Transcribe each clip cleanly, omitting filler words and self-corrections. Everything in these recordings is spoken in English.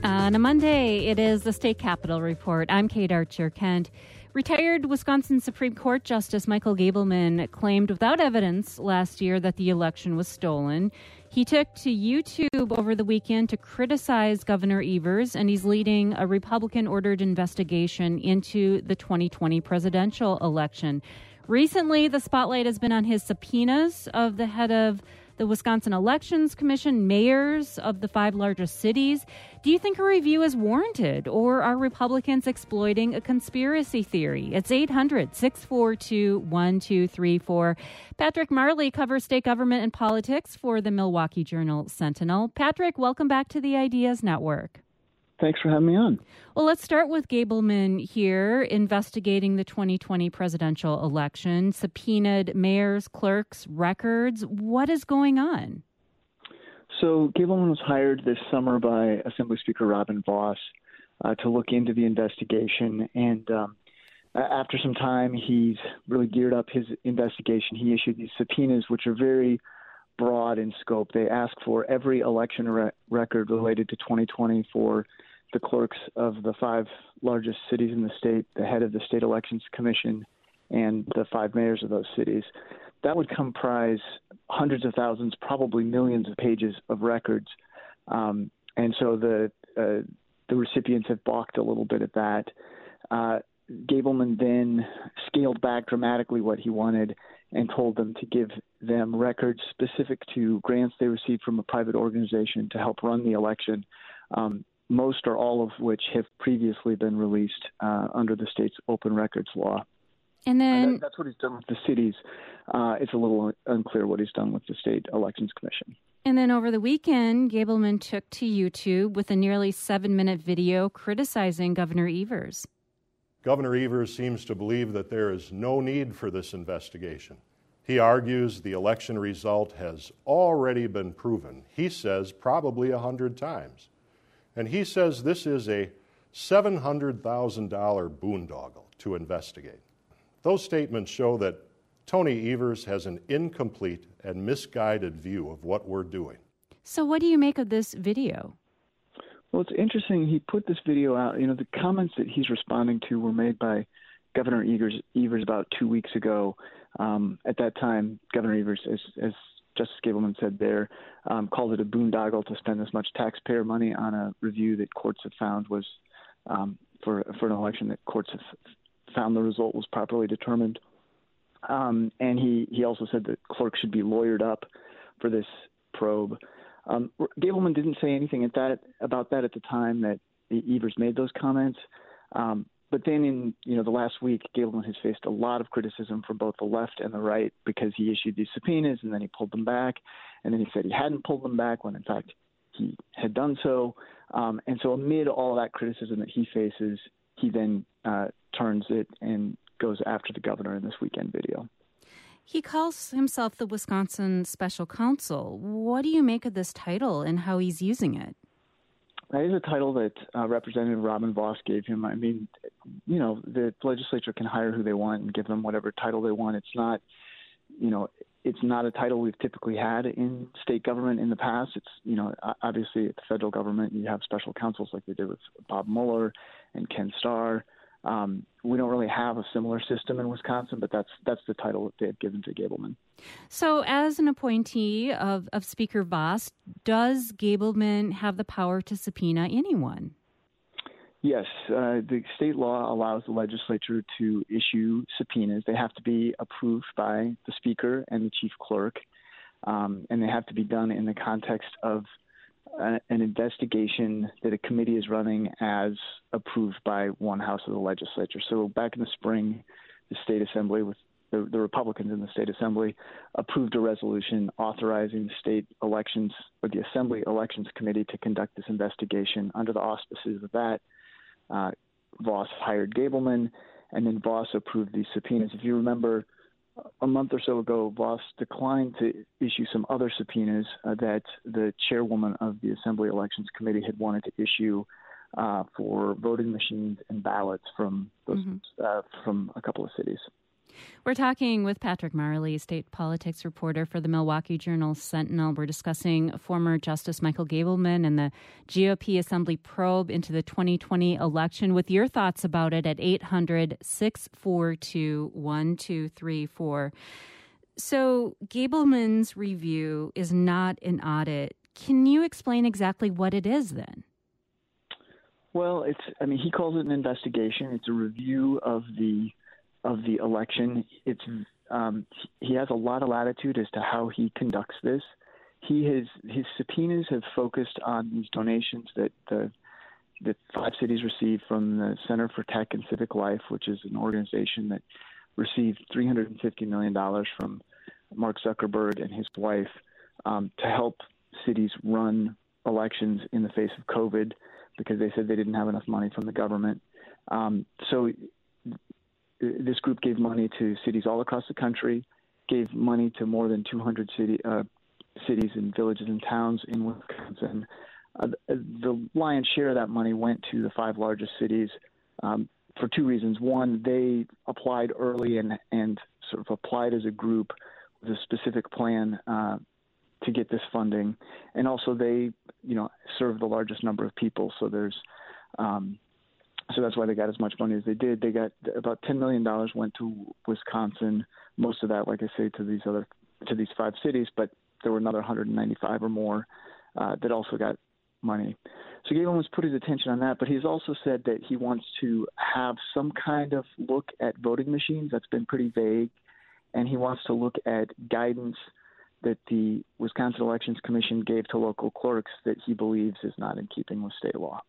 On a Monday, it is the State Capitol Report. I'm Kate Archer-Kent. Retired Wisconsin Supreme Court Justice Michael Gableman claimed without evidence last year that the election was stolen. He took to YouTube over the weekend to criticize Governor Evers, and he's leading a Republican-ordered investigation into the 2020 presidential election. Recently, the spotlight has been on his subpoenas of the head of the Wisconsin Elections Commission, mayors of the 5 largest cities. Do you think a review is warranted, or are Republicans exploiting a conspiracy theory? It's 800-642-1234. Patrick Marley covers state government and politics for the Milwaukee Journal-Sentinel. Patrick, welcome back to the Ideas Network. Thanks for having me on. Well, let's start with Gableman here, investigating the 2020 presidential election, subpoenaed mayors, clerks, records. What is going on? So Gableman was hired this summer by Assembly Speaker Robin Vos to look into the investigation. And after some time, he's really geared up his investigation. He issued these subpoenas, which are very broad in scope. They ask for every election record related to 2020 for the clerks of the 5 largest cities in the state, the head of the State Elections Commission, and the 5 mayors of those cities. That would comprise hundreds of thousands, probably millions of pages of records. And so the recipients have balked a little bit at that. Gableman then scaled back dramatically what he wanted and told them to give them records specific to grants they received from a private organization to help run the election, most or all of which have previously been released under the state's open records law. And then that's what he's done with the cities. It's a little unclear what he's done with the State Elections Commission. And then over the weekend, Gableman took to YouTube with a nearly 7-minute video criticizing Governor Evers. Governor Evers seems to believe that there is no need for this investigation. He argues the election result has already been proven. He says probably 100 times. And he says this is a $700,000 boondoggle to investigate. Those statements show that Tony Evers has an incomplete and misguided view of what we're doing. So what do you make of this video? Well, it's interesting. He put this video out. You know, the comments that he's responding to were made by Governor Evers about 2 weeks ago. At that time, Governor Evers, as Justice Gableman said there, called it a boondoggle to spend this much taxpayer money on a review that courts have found was for an election that courts have found the result was properly determined. And he also said that clerks should be lawyered up for this probe. Gableman didn't say anything about that at the time that Evers made those comments. But then in the last week, Gableman has faced a lot of criticism from both the left and the right because he issued these subpoenas and then he pulled them back. And then he said he hadn't pulled them back when, in fact, he had done so. And so amid all that criticism that he faces, he then turns it and goes after the governor in this weekend video. He calls himself the Wisconsin Special Counsel. What do you make of this title and how he's using it? That is a title that Representative Robin Vos gave him. I mean, the legislature can hire who they want and give them whatever title they want. It's not, it's not a title we've typically had in state government in the past. It's, obviously at the federal government, you have special counsels like they did with Bob Mueller and Ken Starr. We don't really have a similar system in Wisconsin, but that's the title that they had given to Gableman. So as an appointee of Speaker Vos, does Gableman have the power to subpoena anyone? Yes. The state law allows the legislature to issue subpoenas. They have to be approved by the speaker and the chief clerk, and they have to be done in the context of an investigation that a committee is running as approved by one house of the legislature. So back in the spring, the state assembly with the Republicans in the state assembly approved a resolution authorizing the state elections or the Assembly Elections Committee to conduct this investigation. Under the auspices of that, Vos hired Gableman, and then Vos approved these subpoenas. If you remember, a month or so ago, Vos declined to issue some other subpoenas that the chairwoman of the Assembly Elections Committee had wanted to issue for voting machines and ballots from those, from a couple of cities. We're talking with Patrick Marley, state politics reporter for the Milwaukee Journal-Sentinel. We're discussing former Justice Michael Gableman and the GOP Assembly probe into the 2020 election, with your thoughts about it at 800-642-1234. So Gableman's review is not an audit. Can you explain exactly what it is then? Well, he calls it an investigation. It's a review of the election. He has a lot of latitude as to how he conducts this. His subpoenas have focused on these donations that 5 cities received from the Center for Tech and Civic Life, which is an organization that received $350 million from Mark Zuckerberg and his wife to help cities run elections in the face of COVID, because they said they didn't have enough money from the government. So this group gave money to cities all across the country, gave money to more than 200 cities and villages and towns in Wisconsin. The lion's share of that money went to the 5 largest cities for 2 reasons. One, they applied early and sort of applied as a group with a specific plan to get this funding, and also they, serve the largest number of people. So so that's why they got as much money as they did. They got about $10 million went to Wisconsin. Most of that, like I say, to these 5 cities, but there were another 195 or more that also got money. So Gableman's put his attention on that, but he's also said that he wants to have some kind of look at voting machines. That's been pretty vague, and he wants to look at guidance that the Wisconsin Elections Commission gave to local clerks that he believes is not in keeping with state law.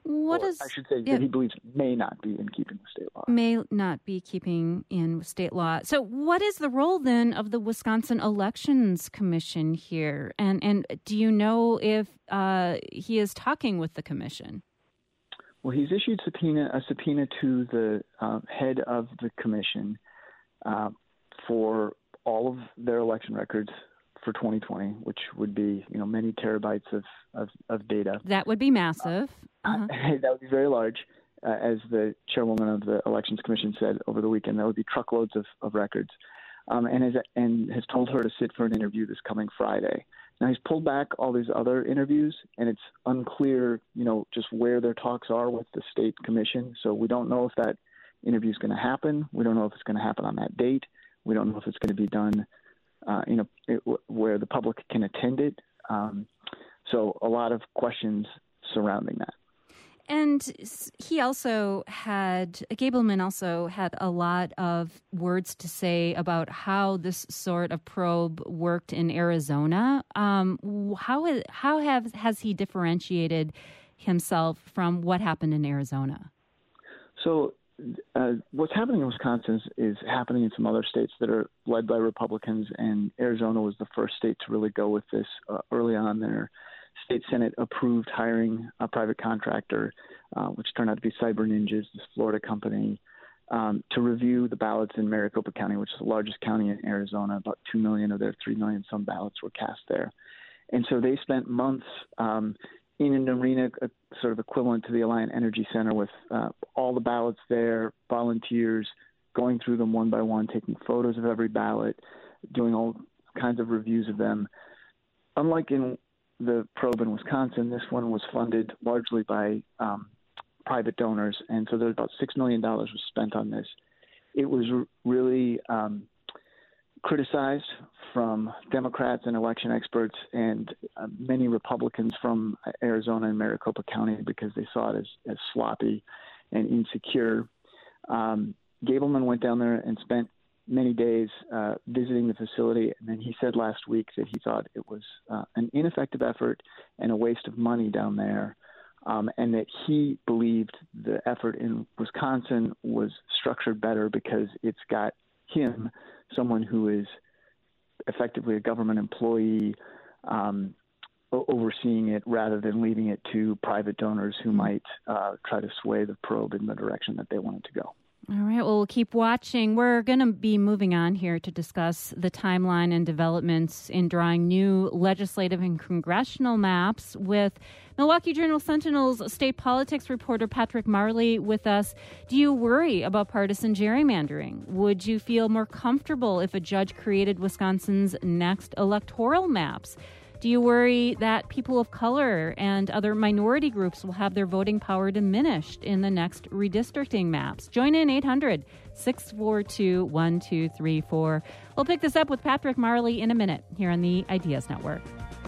That he believes may not be in keeping with state law. May not be keeping in with state law. So what is the role then of the Wisconsin Elections Commission here? And do you know if he is talking with the commission? Well, he's issued a subpoena to the head of the commission for all of their election records for 2020, which would be, many terabytes of data. That would be massive. That would be very large. As the chairwoman of the Elections Commission said over the weekend, that would be truckloads of records, and has told her to sit for an interview this coming Friday. Now, he's pulled back all these other interviews, and it's unclear, just where their talks are with the state commission. So we don't know if that interview is going to happen. We don't know if it's going to happen on that date. We don't know if it's going to be done where the public can attend it. So a lot of questions surrounding that. And Gableman also had a lot of words to say about how this sort of probe worked in Arizona. How has he differentiated himself from what happened in Arizona? So what's happening in Wisconsin is happening in some other states that are led by Republicans, and Arizona was the first state to really go with this early on. Their state Senate approved hiring a private contractor, which turned out to be Cyber Ninjas, this Florida company, to review the ballots in Maricopa County, which is the largest county in Arizona. About 2 million of their 3 million some ballots were cast there. And so they spent months in an arena sort of equivalent to the Alliant Energy Center with all the ballots there, volunteers going through them one by one, taking photos of every ballot, doing all kinds of reviews of them. Unlike in the probe in Wisconsin, this one was funded largely by private donors, and so there's about $6 million was spent on this. It was really criticized from Democrats and election experts and many Republicans from Arizona and Maricopa County because they saw it as sloppy and insecure. Gableman went down there and spent many days visiting the facility, and then he said last week that he thought it was an ineffective effort and a waste of money down there, and that he believed the effort in Wisconsin was structured better because it's got him, someone who is effectively a government employee, overseeing it rather than leaving it to private donors who might try to sway the probe in the direction that they want it to go. All right, well, we'll keep watching. We're going to be moving on here to discuss the timeline and developments in drawing new legislative and congressional maps with Milwaukee Journal Sentinel's state politics reporter Patrick Marley with us. Do you worry about partisan gerrymandering? Would you feel more comfortable if a judge created Wisconsin's next electoral maps? Do you worry that people of color and other minority groups will have their voting power diminished in the next redistricting maps? Join in 800-642-1234. We'll pick this up with Patrick Marley in a minute here on the Ideas Network.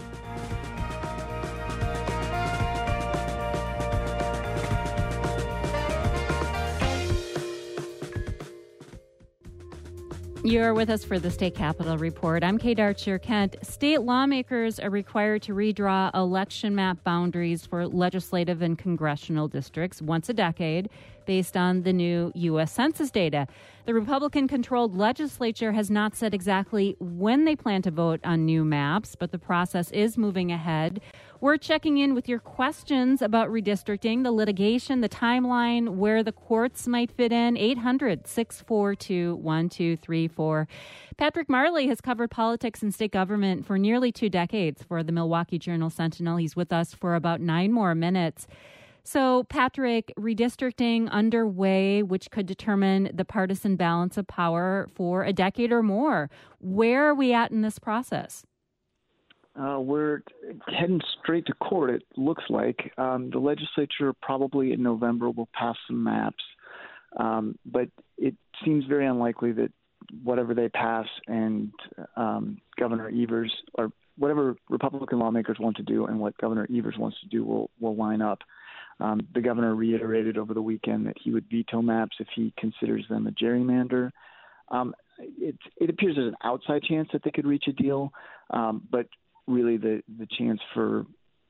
You're with us for the State Capitol Report. I'm Kate Archer-Kent. State lawmakers are required to redraw election map boundaries for legislative and congressional districts once a decade based on the new U.S. Census data. The Republican-controlled legislature has not said exactly when they plan to vote on new maps, but the process is moving ahead. We're checking in with your questions about redistricting, the litigation, the timeline, where the courts might fit in. 800-642-1234. Patrick Marley has covered politics and state government for nearly 2 decades for the Milwaukee Journal Sentinel. He's with us for about 9 more minutes. So, Patrick, redistricting underway, which could determine the partisan balance of power for a decade or more. Where are we at in this process? We're heading straight to court, it looks like. The legislature probably in November will pass some maps, but it seems very unlikely that whatever they pass and Governor Evers, or whatever Republican lawmakers want to do and what Governor Evers wants to do will line up. The governor reiterated over the weekend that he would veto maps if he considers them a gerrymander. It appears there's an outside chance that they could reach a deal, but really the chance for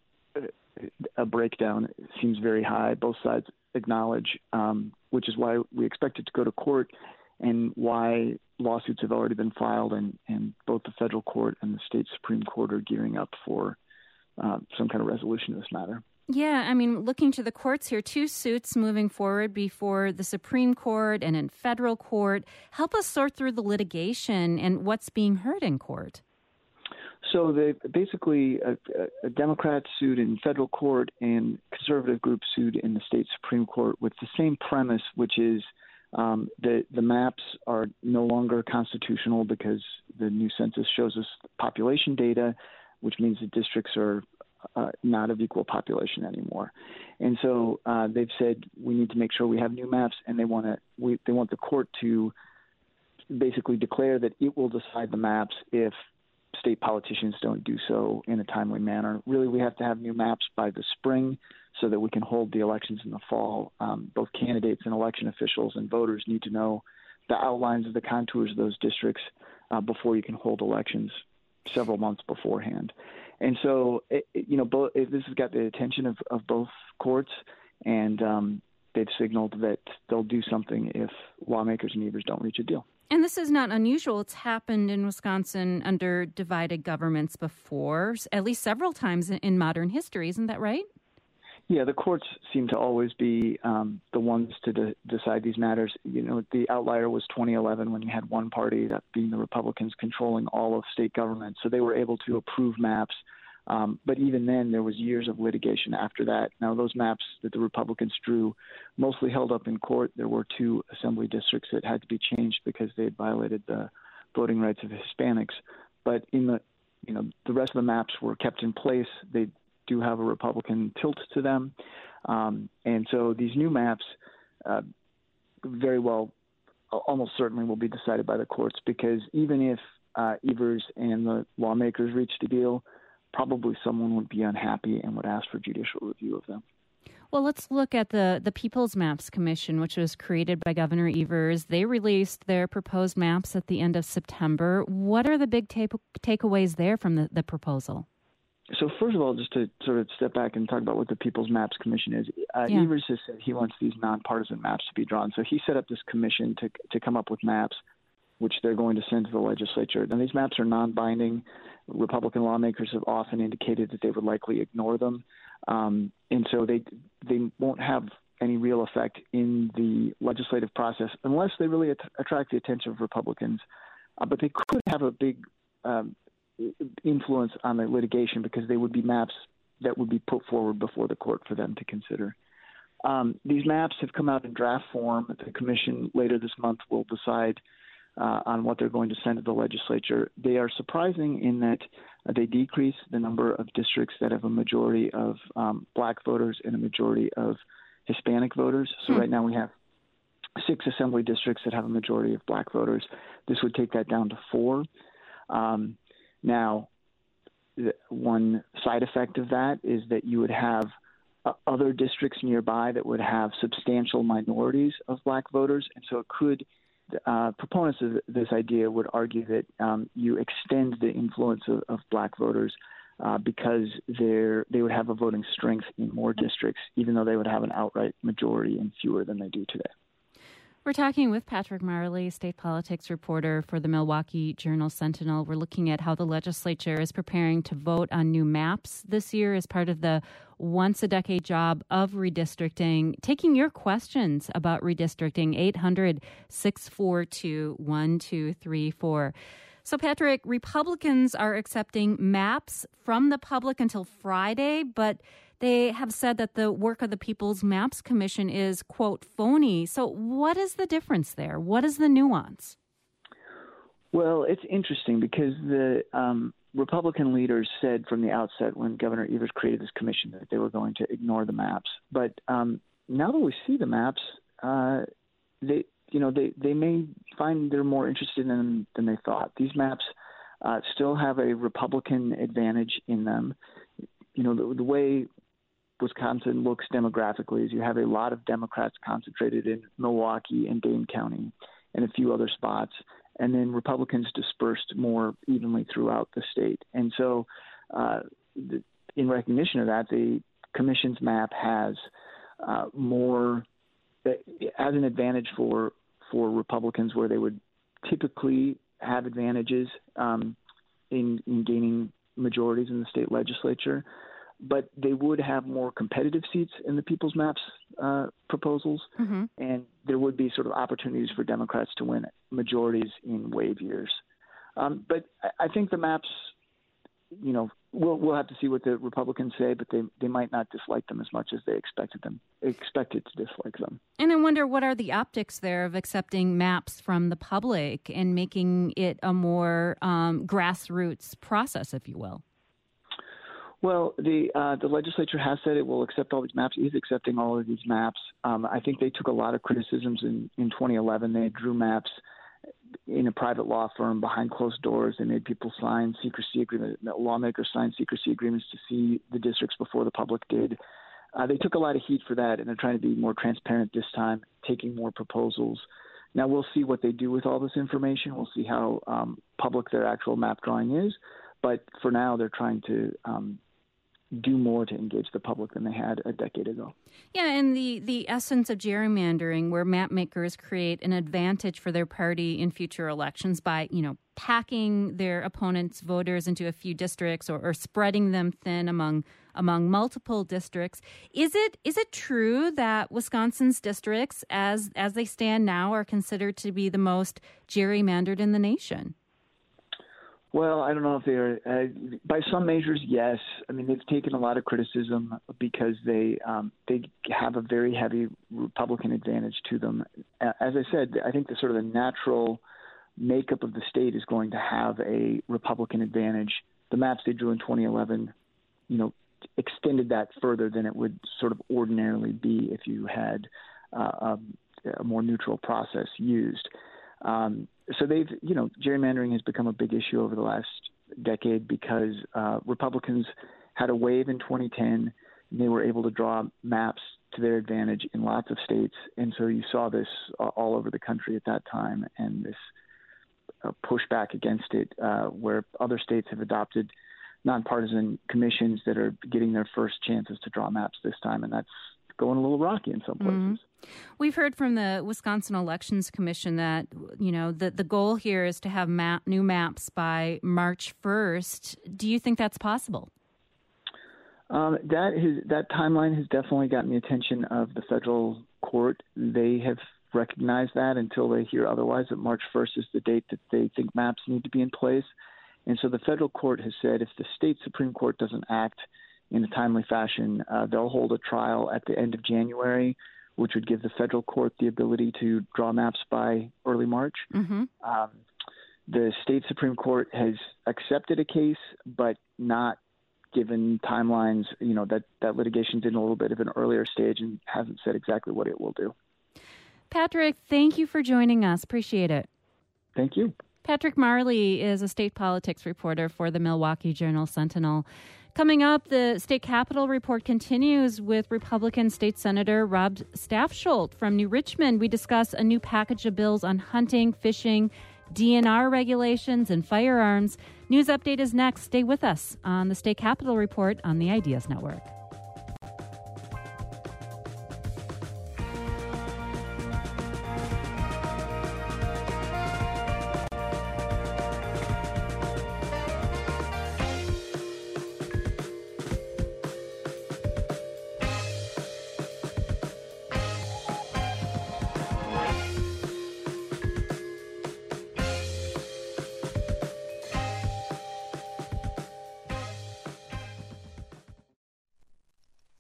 a breakdown seems very high. Both sides acknowledge, which is why we expect it to go to court and why lawsuits have already been filed, and both the federal court and the state Supreme Court are gearing up for some kind of resolution of this matter. Yeah, I mean, looking to the courts here, 2 suits moving forward before the Supreme Court and in federal court. Help us sort through the litigation and what's being heard in court. So they basically a Democrat sued in federal court and conservative group sued in the state Supreme Court with the same premise, which is the maps are no longer constitutional because the new census shows us population data, which means the districts are not of equal population anymore. And so they've said we need to make sure we have new maps, and they want the court to basically declare that it will decide the maps if state politicians don't do so in a timely manner. Really, we have to have new maps by the spring so that we can hold the elections in the fall. Both candidates and election officials and voters need to know the outlines of the contours of those districts before you can hold elections several months beforehand. And so, this has got the attention of both courts, and they've signaled that they'll do something if lawmakers and Evers don't reach a deal. And this is not unusual. It's happened in Wisconsin under divided governments before, at least several times in modern history. Isn't that right? Yeah, the courts seem to always be the ones to decide these matters. You know, the outlier was 2011 when you had one party, that being the Republicans, controlling all of state government. So they were able to approve maps. But even then, there was years of litigation after that. Now, those maps that the Republicans drew mostly held up in court. There were 2 assembly districts that had to be changed because they had violated the voting rights of Hispanics. But in the rest of the maps were kept in place. They do have a Republican tilt to them. And so these new maps very well, almost certainly will be decided by the courts, because even if Evers and the lawmakers reached a deal, probably someone would be unhappy and would ask for judicial review of them. Well, let's look at the People's Maps Commission, which was created by Governor Evers. They released their proposed maps at the end of September. What are the big takeaways there from the proposal? So first of all, just to sort of step back and talk about what the People's Maps Commission is, Evers has said he wants these nonpartisan maps to be drawn. So he set up this commission to come up with maps, which they're going to send to the legislature. Now, these maps are non-binding. Republican lawmakers have often indicated that they would likely ignore them. And so they won't have any real effect in the legislative process unless they really attract the attention of Republicans. But they could have a big influence on the litigation because they would be maps that would be put forward before the court for them to consider. These maps have come out in draft form. The commission later this month will decide on what they're going to send to the legislature. They are surprising in that they decrease the number of districts that have a majority of black voters and a majority of Hispanic voters. So right now we have 6 assembly districts that have a majority of black voters. This would take that down to 4. Now, one side effect of that is that you would have other districts nearby that would have substantial minorities of black voters, and so it could proponents of this idea would argue that you extend the influence of black voters because they would have a voting strength in more districts, even though they would have an outright majority in fewer than they do today. We're talking with Patrick Marley, state politics reporter for the Milwaukee Journal-Sentinel. We're looking at how the legislature is preparing to vote on new maps this year as part of the once-a-decade job of redistricting. Taking your questions about redistricting, 800-642-1234. So, Patrick, Republicans are accepting maps from the public until Friday, but they have said that the work of the People's Maps Commission is, quote, phony. So what is the difference there? What is the nuance? Well, it's interesting because the Republican leaders said from the outset when Governor Evers created this commission that they were going to ignore the maps. But now that we see the maps, they may find they're more interested in them than they thought. These maps still have a Republican advantage in them. You know, the way Wisconsin looks demographically is you have a lot of Democrats concentrated in Milwaukee and Dane County and a few other spots, and then Republicans dispersed more evenly throughout the state. And so in recognition of that, the commission's map has more as an advantage for Republicans where they would typically have advantages in gaining majorities in the state legislature. But they would have more competitive seats in the People's Maps proposals, and there would be sort of opportunities for Democrats to win majorities in wave years. But I think the maps, you know, we'll have to see what the Republicans say, but they might not dislike them as much as they expected to dislike them. And I wonder, what are the optics there of accepting maps from the public and making it a more grassroots process, if you will? Well, the legislature has said it will accept all these maps. It is accepting all of these maps. I think they took a lot of criticisms in 2011. They drew maps in a private law firm behind closed doors. They made people sign secrecy agreements. Lawmakers signed secrecy agreements to see the districts before the public did. They took a lot of heat for that, and they're trying to be more transparent this time, taking more proposals. Now, we'll see what they do with all this information. We'll see how public their actual map drawing is. But for now, they're trying to do more to engage the public than they had a decade ago. Yeah, and the essence of gerrymandering, where map makers create an advantage for their party in future elections by, you know, packing their opponents' voters into a few districts or spreading them thin among multiple districts. Is it true that Wisconsin's districts, as they stand now, are considered to be the most gerrymandered in the nation? Well, I don't know if they are. By some measures, yes. I mean, they've taken a lot of criticism because they have a very heavy Republican advantage to them. As I said, I think the sort of the natural makeup of the state is going to have a Republican advantage. The maps they drew in 2011, you know, extended that further than it would sort of ordinarily be if you had a more neutral process used. So gerrymandering has become a big issue over the last decade because Republicans had a wave in 2010, and they were able to draw maps to their advantage in lots of states. And so you saw this all over the country at that time, and this pushback against it where other states have adopted nonpartisan commissions that are getting their first chances to draw maps this time, and that's going a little rocky in some places. We've heard from the Wisconsin Elections Commission that, you know, the goal here is to have new maps by March 1st. Do you think that's possible? That timeline has definitely gotten the attention of the federal court. They have recognized that until they hear otherwise, that March 1st is the date that they think maps need to be in place. And so the federal court has said if the state Supreme Court doesn't act in a timely fashion, they'll hold a trial at the end of January, which would give the federal court the ability to draw maps by early March. Mm-hmm. The state Supreme Court has accepted a case, but not given timelines. You know, that litigation's in a little bit of an earlier stage and hasn't said exactly what it will do. Patrick, thank you for joining us. Appreciate it. Thank you. Patrick Marley is a state politics reporter for the Milwaukee Journal-Sentinel. Coming up, the State Capitol Report continues with Republican State Senator Rob Staffsholt from New Richmond. We discuss a new package of bills on hunting, fishing, DNR regulations, and firearms. News Update is next. Stay with us on the State Capitol Report on the Ideas Network.